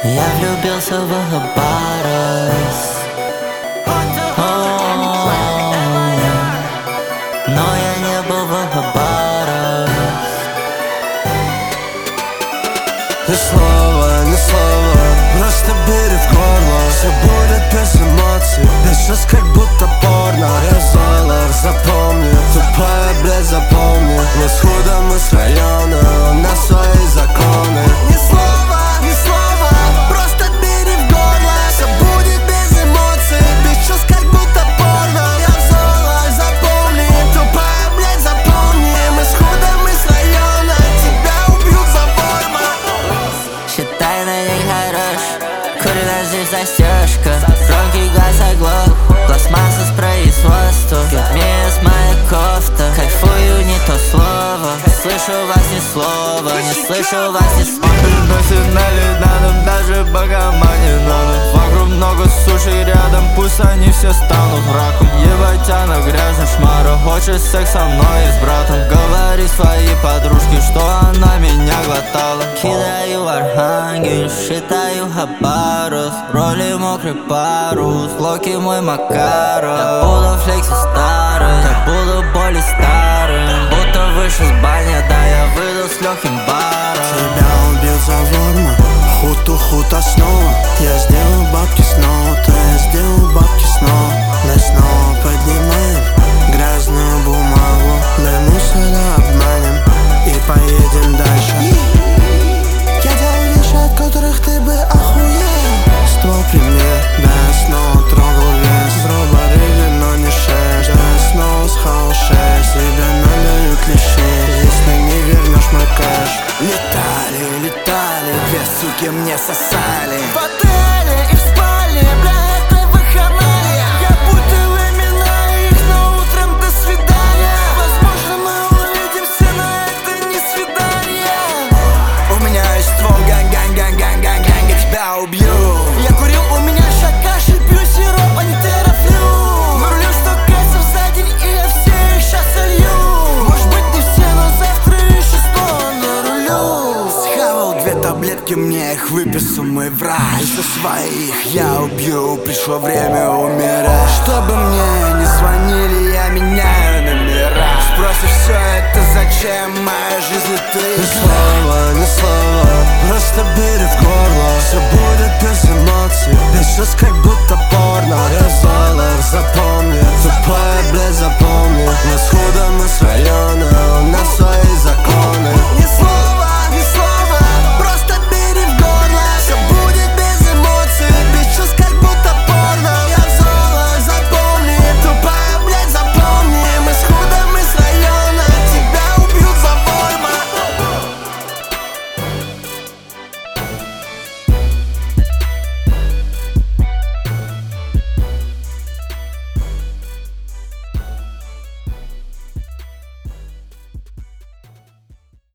Я влюбился в Хабаровск, но я не был в Хабаровск. Ни слова, просто бери в горло. Все будет без эмоций, сейчас как будто порно. Я Золар, запомни, тупая, блядь, запомни. Мы с худа, мы с района, у нас свои законы. Ни слова, просто бери в горло. Все будет без эмоций, без чувств, как будто порно. Я Золар, запомни, тупая, блядь, запомни. Мы с худа, мы с района, тебя убьют за форма. Считай на день хорош, курена здесь застежка. Громкий газ оглох, пластмасса с производства. Гермес моя кофта, кайфую не то слово. Не слышу вас ни слова, не слышу вас ни слова. Профессионали рядом, даже богома не надо. Вокруг много суши рядом, пусть они все станут раком. Ебать, она грязная шмара, хочет секс со мной и с братом. Говори своей подружке, что она меня глотала. Кидаю Архангельск, считаю Хабаровск. В роли мокрый парус, Локи мой Макаров. Я буду флекси старым, я буду более старым. Будто вышел с бани, да я выйду с легким баром. Тебя убил за ворма, худ основа. Я сделал бабки снова, то я сделал бабки снова. Мы снова поднимаем грязную бумагу. Мы мусора обманем и поедем дальше. Я делаю вещи, от которых ты бы охуел. Ствол при мне, да я снова трогал вес. Зроборили, но не шесть, да я снова схавал 6. Тебя налюют клещей, если не вернешь мой кэш. Летали, две суки мне сосали. В отеле и в спальне, бля, это вакханалия. Я путал имена их, но утром до свидания. Возможно, мы увидимся, но это не свидание. У меня есть ствол, ганг, я тебя убью. Я курил, у меня шакаши, пью сироп, а не терафлю. Вырулю 100 кайсов за день, и я все их щас солью. Может быть не все, но завтра еще 100 на рулю. Схавал 2 таблетки, мне их выписал мой врач. За своих я убью, пришло время умирать. Чтобы мне не звонили, я меняю номера. Спросишь, все это зачем, моя жизнь и ты. Ни слова, просто бери в